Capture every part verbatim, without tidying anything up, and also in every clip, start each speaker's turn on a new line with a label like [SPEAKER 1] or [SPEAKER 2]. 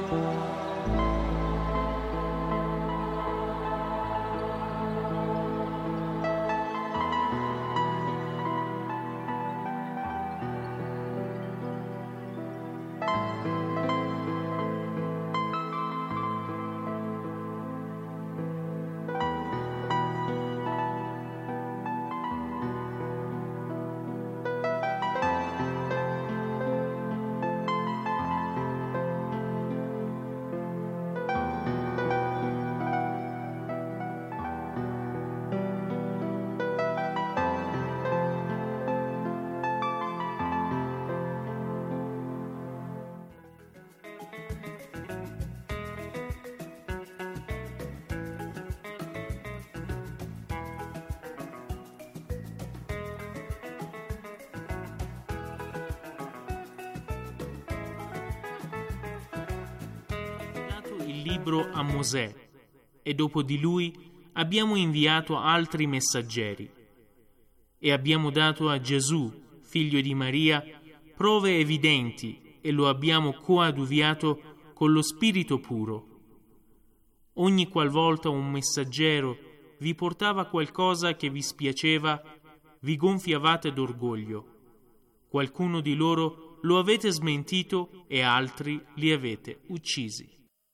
[SPEAKER 1] Il libro a Mosè e dopo di lui abbiamo inviato altri messaggeri e abbiamo dato a Gesù, figlio di Maria, prove evidenti e lo abbiamo coadiuviato con lo Spirito puro. Ogni qualvolta un messaggero vi portava qualcosa che vi spiaceva, vi gonfiavate d'orgoglio. Qualcuno di loro lo avete smentito e altri li avete uccisi.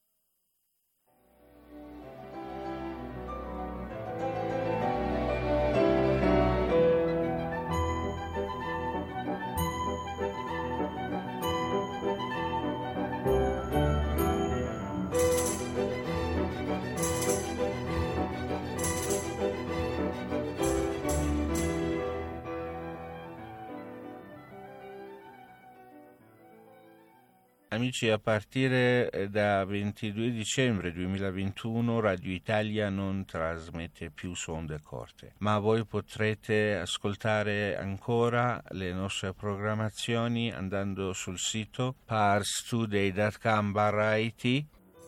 [SPEAKER 2] Amici, a partire da ventidue dicembre duemilaventuno Radio Italia non trasmette più su onde corte, ma voi potrete ascoltare ancora le nostre programmazioni andando sul sito parstoday punto com barra it.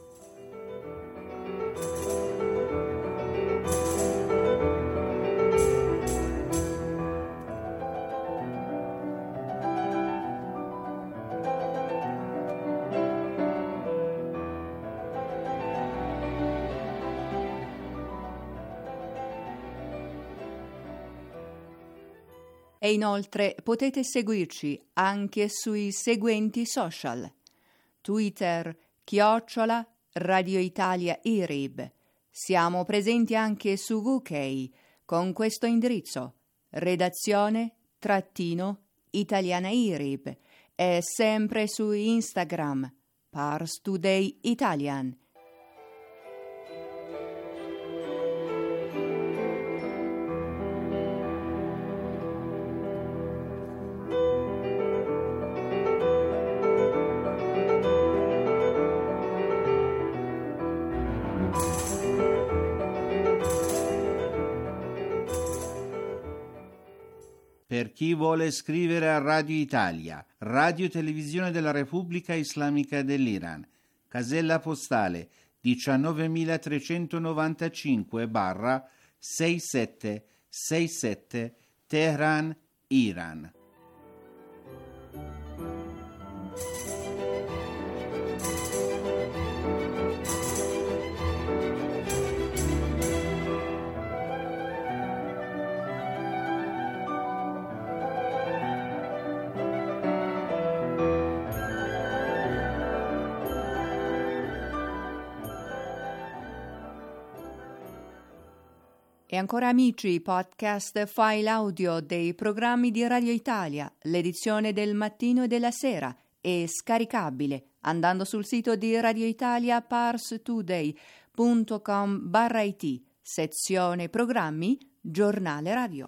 [SPEAKER 3] E inoltre potete seguirci anche sui seguenti social: Twitter, chiocciola, Radio Italia I R I B. Siamo presenti anche su U K con questo indirizzo: redazione trattino italiana I R I B, e sempre su Instagram, Pars Today Italian.
[SPEAKER 4] Per chi vuole scrivere a Radio Italia, Radio Televisione della Repubblica Islamica dell'Iran, casella postale diciannovemilatrecentonovantacinque sessantasette Teheran, Iran.
[SPEAKER 3] E ancora amici, podcast file audio dei programmi di Radio Italia, l'edizione del mattino e della sera, è scaricabile andando sul sito di Radio Italia parstoday punto com barra it, sezione programmi, giornale radio.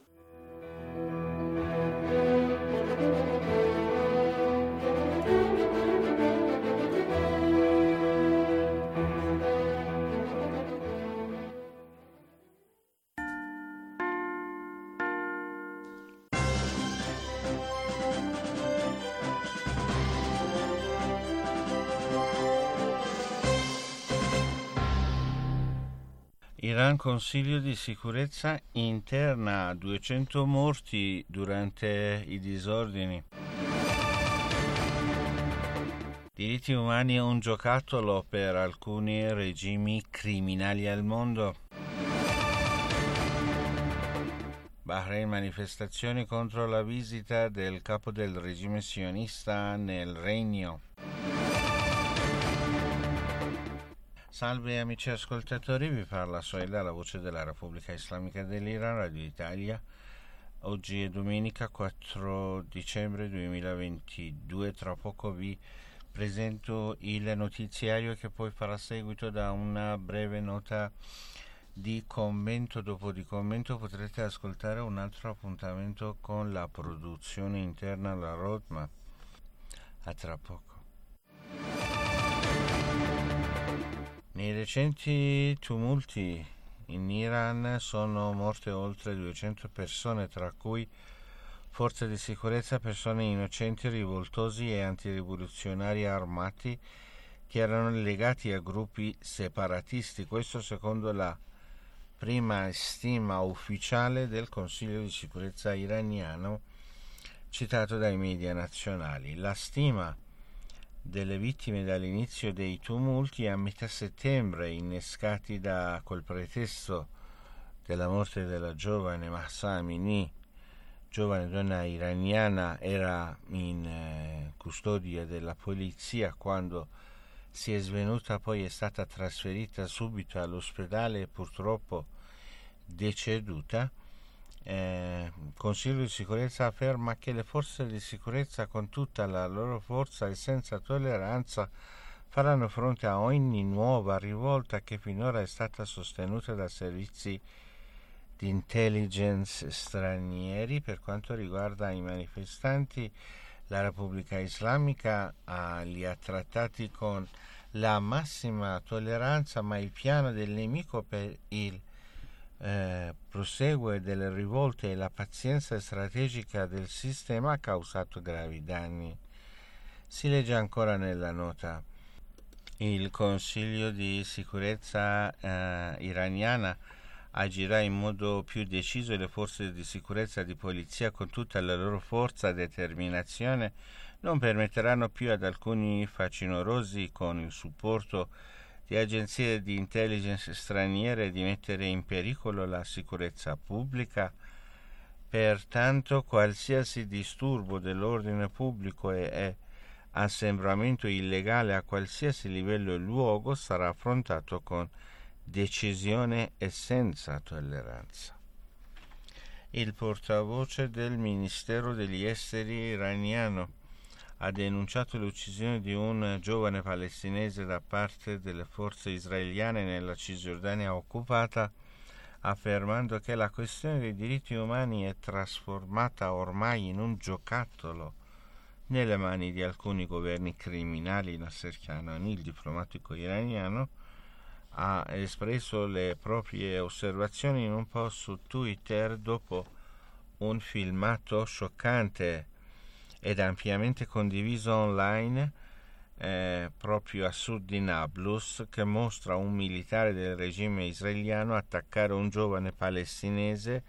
[SPEAKER 2] Iran, Consiglio di sicurezza interna, duecento morti durante i disordini. Diritti umani un giocattolo per alcuni regimi criminali al mondo. Bahrain, manifestazioni contro la visita del capo del regime sionista nel regno. Salve amici ascoltatori, vi parla Soeda, la voce della Repubblica Islamica dell'Iran, Radio Italia. Oggi è domenica quattro dicembre duemilaventidue, tra poco vi presento il notiziario che poi farà seguito da una breve nota di commento. Dopo di commento potrete ascoltare un altro appuntamento con la produzione interna, la roadmap. A tra poco. Nei recenti tumulti in Iran sono morte oltre duecento persone, tra cui forze di sicurezza, persone innocenti, rivoltosi e antirivoluzionari armati che erano legati a gruppi separatisti. Questo secondo la prima stima ufficiale del Consiglio di sicurezza iraniano citato dai media nazionali. La stima delle vittime dall'inizio dei tumulti a metà settembre, innescati da col pretesto della morte della giovane Mahsa Amini, giovane donna iraniana, era in eh, custodia della polizia. Quando si è svenuta poi è stata trasferita subito all'ospedale e purtroppo deceduta. Eh, il Consiglio di sicurezza afferma che le forze di sicurezza con tutta la loro forza e senza tolleranza faranno fronte a ogni nuova rivolta che finora è stata sostenuta da servizi di intelligence stranieri. Per quanto riguarda i manifestanti, la Repubblica Islamica ha, li ha trattati con la massima tolleranza, ma il piano del nemico per il eh, prosegue delle rivolte e la pazienza strategica del sistema ha causato gravi danni. Si legge ancora nella nota: il Consiglio di sicurezza eh, iraniana agirà in modo più deciso e le forze di sicurezza di polizia con tutta la loro forza e determinazione non permetteranno più ad alcuni facinorosi con il supporto di agenzie di intelligence straniere di mettere in pericolo la sicurezza pubblica. Pertanto qualsiasi disturbo dell'ordine pubblico e, e assembramento illegale a qualsiasi livello e luogo sarà affrontato con decisione e senza tolleranza. Il portavoce del Ministero degli Esteri iraniano ha denunciato l'uccisione di un giovane palestinese da parte delle forze israeliane nella Cisgiordania occupata, affermando che la questione dei diritti umani è trasformata ormai in un giocattolo nelle mani di alcuni governi criminali. Nasser Kanani, il diplomatico iraniano, ha espresso le proprie osservazioni in un post su Twitter dopo un filmato scioccante ed ampiamente condiviso online eh, proprio a sud di Nablus, che mostra un militare del regime israeliano attaccare un giovane palestinese,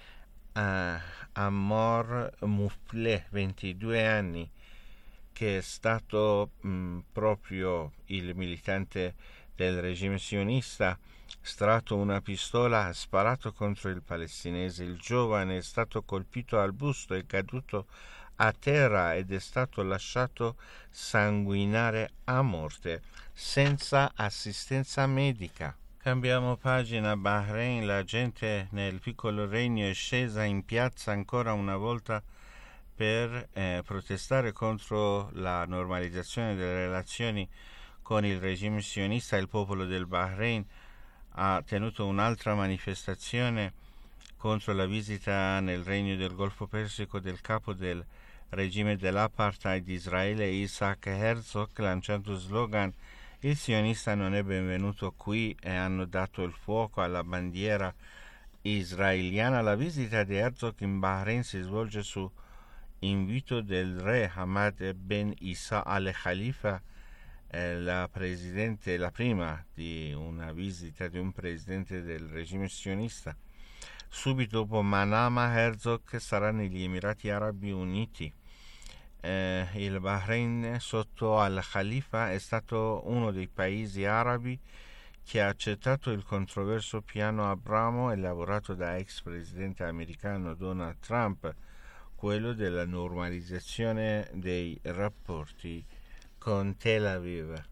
[SPEAKER 2] eh, Ammar Mufleh, ventidue anni, che è stato mh, proprio il militante del regime sionista, strato una pistola, ha sparato contro il palestinese. Il giovane è stato colpito al busto, è caduto a terra ed è stato lasciato sanguinare a morte senza assistenza medica. Cambiamo pagina. Bahrain, la gente nel piccolo regno è scesa in piazza ancora una volta per eh, protestare contro la normalizzazione delle relazioni con il regime sionista. Il popolo del Bahrain ha tenuto un'altra manifestazione contro la visita nel regno del Golfo Persico del capo del regime dell'apartheid di Israele, Isaac Herzog, lanciando slogan "Il sionista non è benvenuto qui", e hanno dato il fuoco alla bandiera israeliana. La visita di Herzog in Bahrain si svolge su invito del re Hamad Ben Isa Al Khalifa, eh, la presidente, la prima di una visita di un presidente del regime sionista. Subito dopo Manama, Herzog sarà negli Emirati Arabi Uniti. eh, il Bahrain sotto al-Khalifa è stato uno dei paesi arabi che ha accettato il controverso piano Abramo elaborato da ex presidente americano Donald Trump, quello della normalizzazione dei rapporti con Tel Aviv.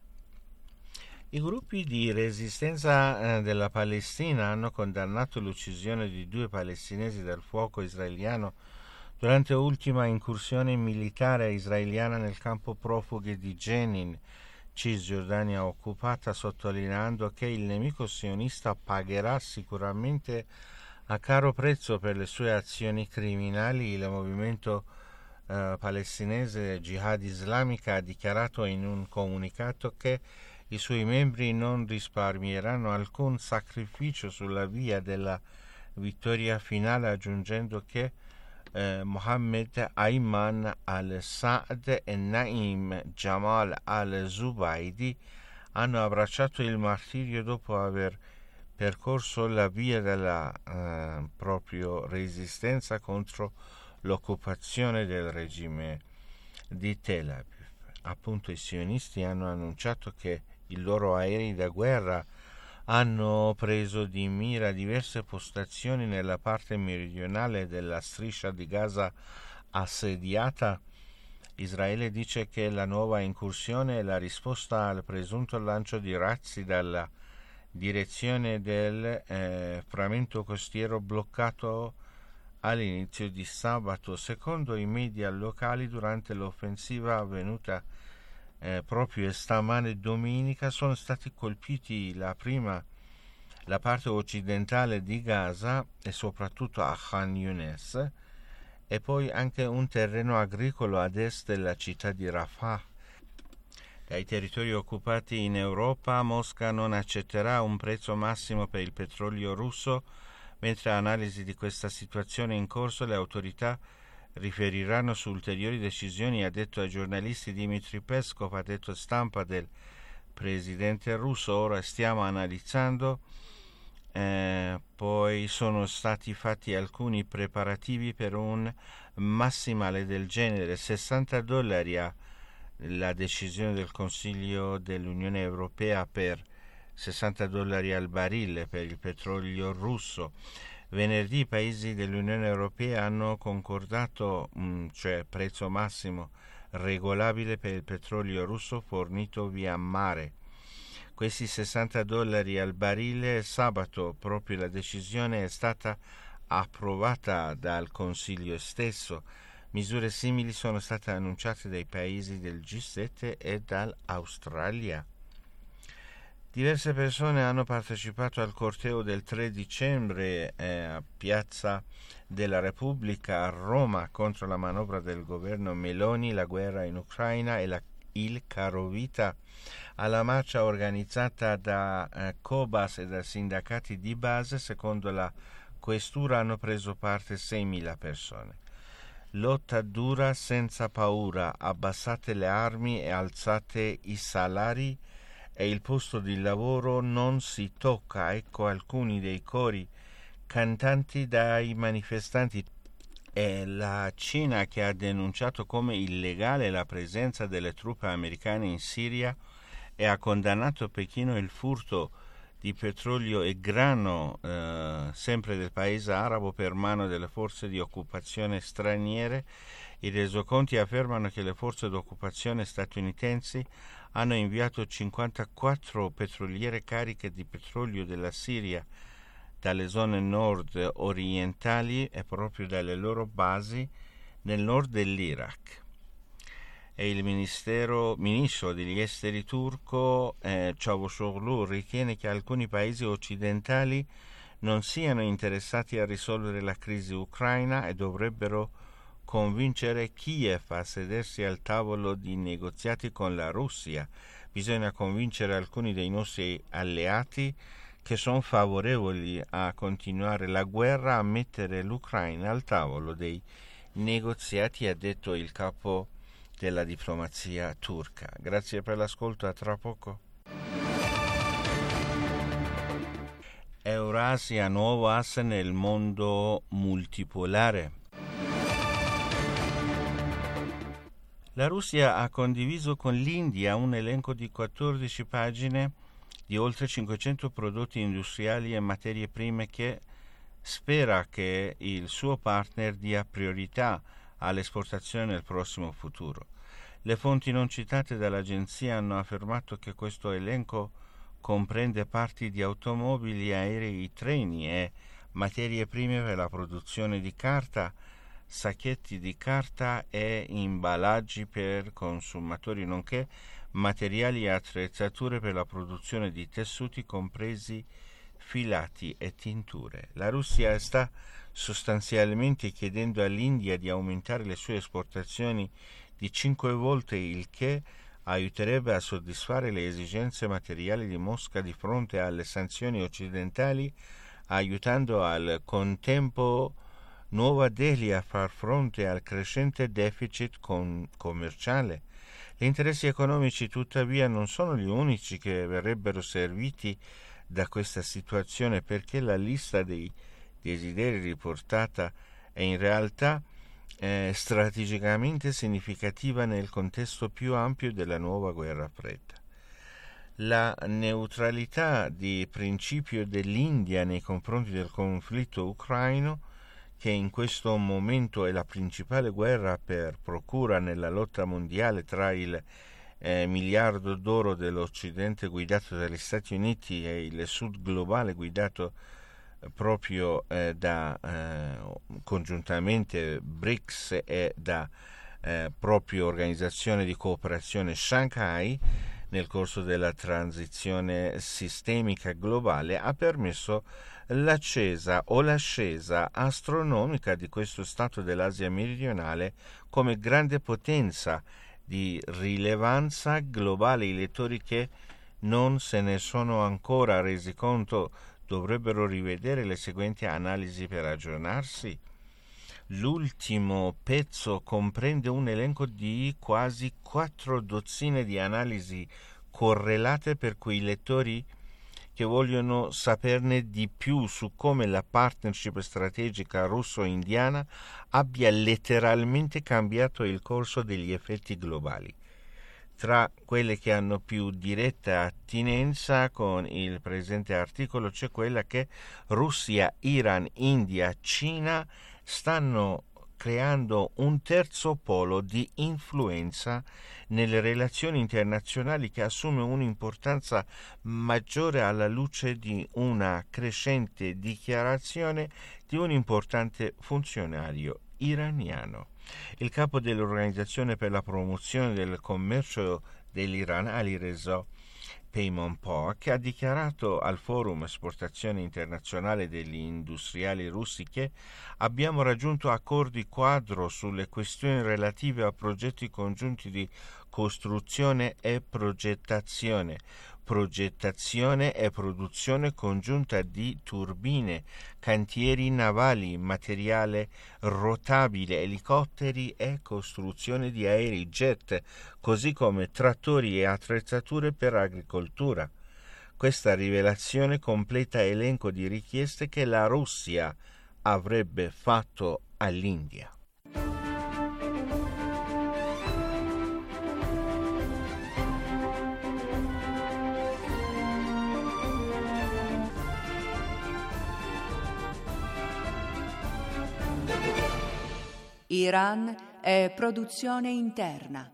[SPEAKER 2] I gruppi di resistenza eh, della Palestina hanno condannato l'uccisione di due palestinesi dal fuoco israeliano durante l'ultima incursione militare israeliana nel campo profughi di Jenin, Cisgiordania occupata, sottolineando che il nemico sionista pagherà sicuramente a caro prezzo per le sue azioni criminali. Il movimento eh, palestinese Jihad Islamica ha dichiarato in un comunicato che i suoi membri non risparmieranno alcun sacrificio sulla via della vittoria finale, aggiungendo che eh, Mohammed Ayman al-Saad e Naim Jamal al-Zubaydi hanno abbracciato il martirio dopo aver percorso la via della eh, propria resistenza contro l'occupazione del regime di Tel Aviv. Appunto, i sionisti hanno annunciato che i loro aerei da guerra hanno preso di mira diverse postazioni nella parte meridionale della striscia di Gaza assediata. Israele dice che la nuova incursione è la risposta al presunto lancio di razzi dalla direzione del eh, frammento costiero bloccato all'inizio di sabato. Secondo i media locali, durante l'offensiva avvenuta Eh, proprio stamane domenica sono stati colpiti la prima la parte occidentale di Gaza e soprattutto a Khan Younes, e poi anche un terreno agricolo ad est della città di Rafah. Dai territori occupati in Europa, Mosca non accetterà un prezzo massimo per il petrolio russo. Mentre analisi di questa situazione in corso, le autorità riferiranno su ulteriori decisioni, ha detto ai giornalisti Dmitry Peskov, ha detto stampa del presidente russo. Ora stiamo analizzando, eh, poi sono stati fatti alcuni preparativi per un massimale del genere, sessanta dollari a la decisione del Consiglio dell'Unione Europea per sessanta dollari al barile per il petrolio russo. Venerdì i paesi dell'Unione Europea hanno concordato, mh, cioè prezzo massimo regolabile per il petrolio russo fornito via mare. Questi sessanta dollari al barile. Sabato proprio la decisione è stata approvata dal Consiglio stesso. Misure simili sono state annunciate dai paesi del G sette e dall'Australia. Diverse persone hanno partecipato al corteo del tre dicembre eh, a Piazza della Repubblica a Roma contro la manovra del governo Meloni, la guerra in Ucraina e la, il carovita. Alla marcia organizzata da eh, Cobas e da sindacati di base, secondo la questura hanno preso parte seimila persone. Lotta dura senza paura, abbassate le armi e alzate i salari e il posto di lavoro non si tocca. Ecco alcuni dei cori cantanti dai manifestanti. È la Cina che ha denunciato come illegale la presenza delle truppe americane in Siria e ha condannato Pechino il furto di petrolio e grano eh, sempre del paese arabo per mano delle forze di occupazione straniere. I resoconti affermano che le forze d'occupazione statunitensi hanno inviato cinquantaquattro petroliere cariche di petrolio della Siria dalle zone nord orientali e proprio dalle loro basi nel nord dell'Iraq. E il ministero, ministro degli esteri turco eh, Çavuşoğlu ritiene che alcuni paesi occidentali non siano interessati a risolvere la crisi ucraina e dovrebbero convincere Kiev a sedersi al tavolo di negoziati con la Russia. Bisogna convincere alcuni dei nostri alleati che sono favorevoli a continuare la guerra a mettere l'Ucraina al tavolo dei negoziati, ha detto il capo della diplomazia turca. Grazie per l'ascolto, a tra poco. Eurasia, nuovo asse nel mondo multipolare. La Russia ha condiviso con l'India un elenco di quattordici pagine di oltre cinquecento prodotti industriali e materie prime che spera che il suo partner dia priorità all'esportazione nel prossimo futuro. Le fonti non citate dall'agenzia hanno affermato che questo elenco comprende parti di automobili, aerei, treni e materie prime per la produzione di carta, sacchetti di carta e imballaggi per consumatori, nonché materiali e attrezzature per la produzione di tessuti, compresi filati e tinture. La Russia sta sostanzialmente chiedendo all'India di aumentare le sue esportazioni di cinque volte, il che aiuterebbe a soddisfare le esigenze materiali di Mosca di fronte alle sanzioni occidentali, aiutando al contempo Nuova Delhi a far fronte al crescente deficit con- commerciale. Gli interessi economici, tuttavia, non sono gli unici che verrebbero serviti da questa situazione, perché la lista dei desideri riportata è in realtà eh, strategicamente significativa nel contesto più ampio della nuova guerra fredda. La neutralità di principio dell'India nei confronti del conflitto ucraino, che in questo momento è la principale guerra per procura nella lotta mondiale tra il eh, miliardo d'oro dell'Occidente guidato dagli Stati Uniti e il Sud globale guidato eh, proprio eh, da eh, congiuntamente B R I C S e da eh, proprio Organizzazione di Cooperazione Shanghai nel corso della transizione sistemica globale, ha permesso l'ascesa o l'ascesa astronomica di questo Stato dell'Asia meridionale come grande potenza di rilevanza globale. I lettori che non se ne sono ancora resi conto dovrebbero rivedere le seguenti analisi per aggiornarsi. L'ultimo pezzo comprende un elenco di quasi quattro dozzine di analisi correlate per quei lettori che vogliono saperne di più su come la partnership strategica russo-indiana abbia letteralmente cambiato il corso degli effetti globali. Tra quelle che hanno più diretta attinenza con il presente articolo c'è quella che Russia, Iran, India, Cina stanno creando un terzo polo di influenza nelle relazioni internazionali che assume un'importanza maggiore alla luce di una crescente dichiarazione di un importante funzionario iraniano. Il capo dell'Organizzazione per la promozione del commercio dell'Iran, Alireza Peymanpour, che ha dichiarato al Forum Esportazione Internazionale degli Industriali Russi che abbiamo raggiunto accordi quadro sulle questioni relative a progetti congiunti di costruzione e progettazione, progettazione e produzione congiunta di turbine, cantieri navali, materiale rotabile, elicotteri e costruzione di aerei jet, così come trattori e attrezzature per agricoltura. Questa rivelazione completa elenco di richieste che la Russia avrebbe fatto all'India.
[SPEAKER 3] Iran è produzione interna.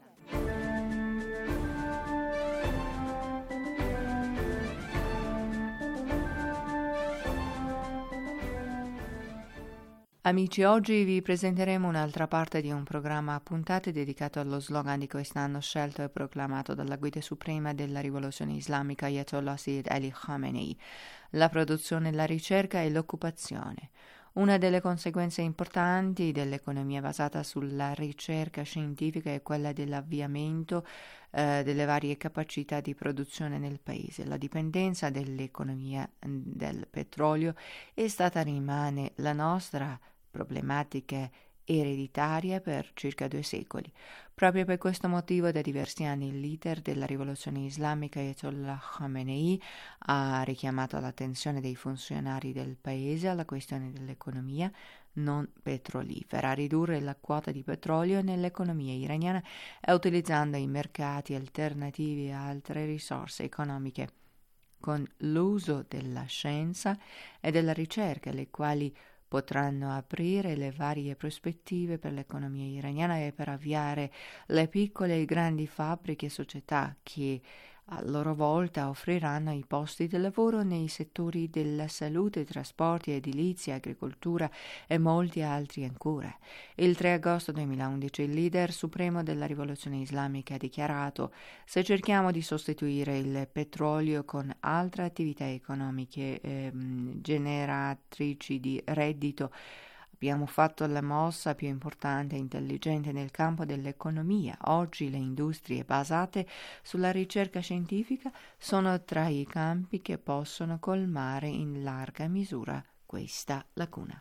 [SPEAKER 3] Amici, oggi vi presenteremo un'altra parte di un programma a puntate dedicato allo slogan di quest'anno scelto e proclamato dalla guida suprema della rivoluzione islamica Ayatollah Sayyid Ali Khamenei: la produzione, la ricerca e l'occupazione. Una delle conseguenze importanti dell'economia basata sulla ricerca scientifica è quella dell'avviamento eh, delle varie capacità di produzione nel paese. La dipendenza dell'economia del petrolio è stata e rimane la nostra problematica ereditaria per circa due secoli. Proprio per questo motivo da diversi anni il leader della rivoluzione islamica Ayatollah Khamenei ha richiamato l'attenzione dei funzionari del paese alla questione dell'economia non petrolifera, a ridurre la quota di petrolio nell'economia iraniana e utilizzando i mercati alternativi e altre risorse economiche, con l'uso della scienza e della ricerca, le quali potranno aprire le varie prospettive per l'economia iraniana e per avviare le piccole e grandi fabbriche e società che a loro volta offriranno i posti di lavoro nei settori della salute, trasporti, edilizia, agricoltura e molti altri ancora. Il tre agosto duemilaundici il leader supremo della rivoluzione islamica ha dichiarato: se cerchiamo di sostituire il petrolio con altre attività economiche ehm, generatrici di reddito, abbiamo fatto la mossa più importante e intelligente nel campo dell'economia. Oggi le industrie basate sulla ricerca scientifica sono tra i campi che possono colmare in larga misura questa lacuna.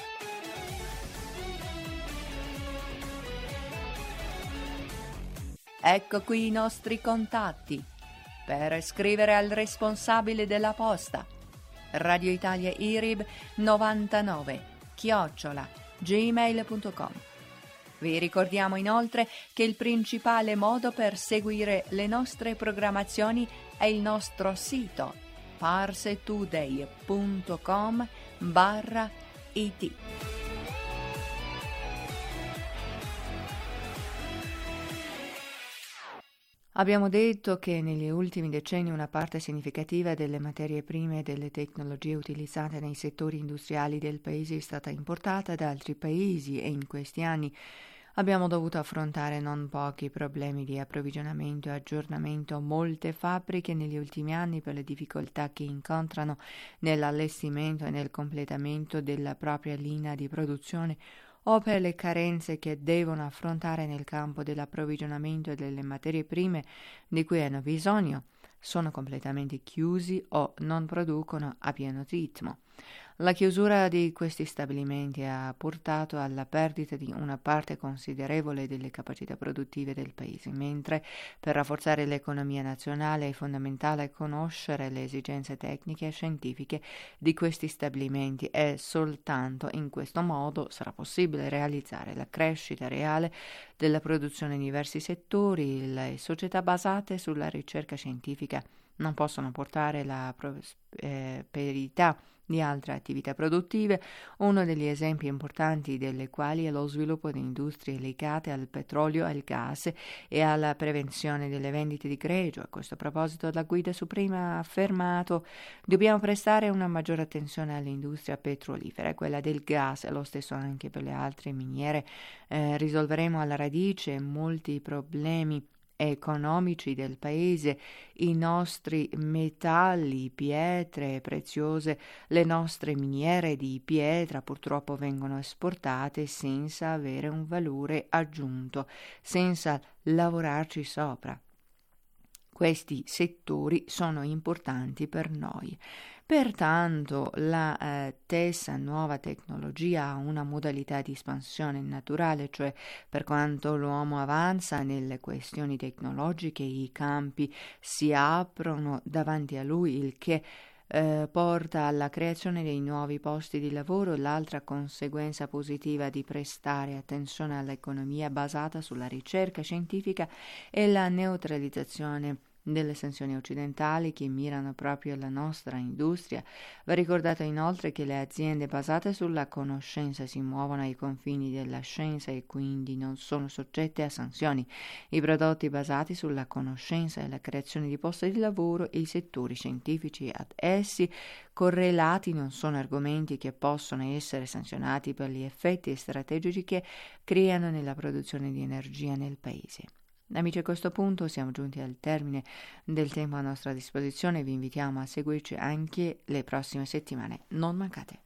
[SPEAKER 3] Ecco qui i nostri contatti per scrivere al responsabile della posta: Radio Italia I R I B novantanove chiocciola gmail punto com. Vi ricordiamo inoltre che il principale modo per seguire le nostre programmazioni è il nostro sito parstoday punto com barra it. Abbiamo detto che negli ultimi decenni una parte significativa delle materie prime e delle tecnologie utilizzate nei settori industriali del paese è stata importata da altri paesi e in questi anni abbiamo dovuto affrontare non pochi problemi di approvvigionamento e aggiornamento. Molte fabbriche negli ultimi anni, per le difficoltà che incontrano nell'allestimento e nel completamento della propria linea di produzione, o per le carenze che devono affrontare nel campo dell'approvvigionamento delle materie prime di cui hanno bisogno, sono completamente chiusi o non producono a pieno ritmo. La chiusura di questi stabilimenti ha portato alla perdita di una parte considerevole delle capacità produttive del paese, mentre per rafforzare l'economia nazionale è fondamentale conoscere le esigenze tecniche e scientifiche di questi stabilimenti e soltanto in questo modo sarà possibile realizzare la crescita reale della produzione in diversi settori. Le società basate sulla ricerca scientifica non possono portare la prosperità di altre attività produttive, uno degli esempi importanti delle quali è lo sviluppo di industrie legate al petrolio, al gas e alla prevenzione delle vendite di greggio. A questo proposito la Guida Suprema ha affermato: dobbiamo prestare una maggiore attenzione all'industria petrolifera e quella del gas, e lo stesso anche per le altre miniere. Eh, risolveremo alla radice molti problemi economici del paese, i nostri metalli, pietre preziose, le nostre miniere di pietra purtroppo vengono esportate senza avere un valore aggiunto, senza lavorarci sopra. Questi settori sono importanti per noi. Pertanto la eh, stessa nuova tecnologia ha una modalità di espansione naturale, cioè per quanto l'uomo avanza nelle questioni tecnologiche i campi si aprono davanti a lui, il che eh, porta alla creazione dei nuovi posti di lavoro. L'altra conseguenza positiva di prestare attenzione all'economia basata sulla ricerca scientifica è la neutralizzazione delle sanzioni occidentali che mirano proprio alla nostra industria. Va ricordato inoltre che le aziende basate sulla conoscenza si muovono ai confini della scienza e quindi non sono soggette a sanzioni. I prodotti basati sulla conoscenza e la creazione di posti di lavoro e i settori scientifici ad essi correlati non sono argomenti che possono essere sanzionati per gli effetti strategici che creano nella produzione di energia nel paese. Amici, a questo punto siamo giunti al termine del tempo a nostra disposizione. Vi invitiamo a seguirci anche le prossime settimane. Non mancate.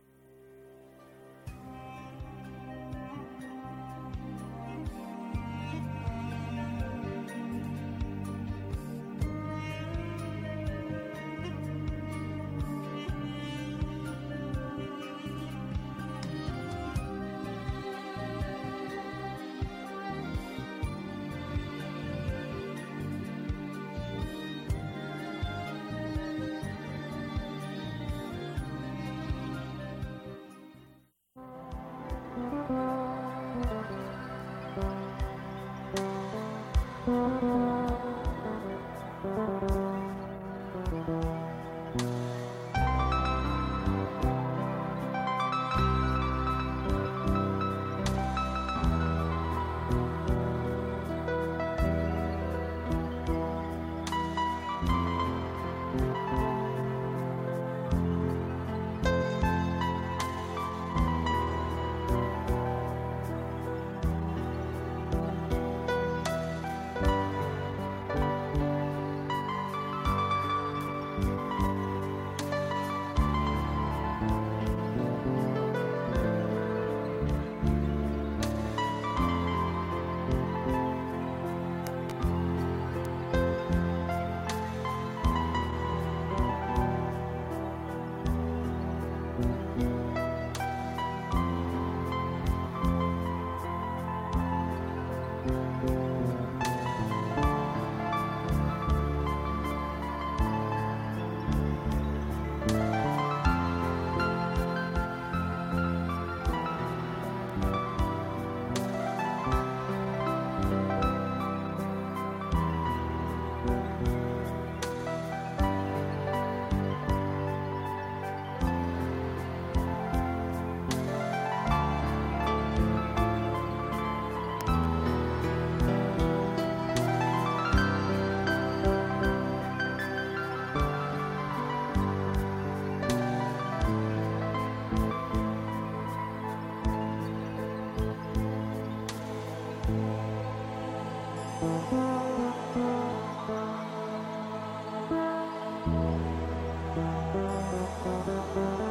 [SPEAKER 5] Thank you.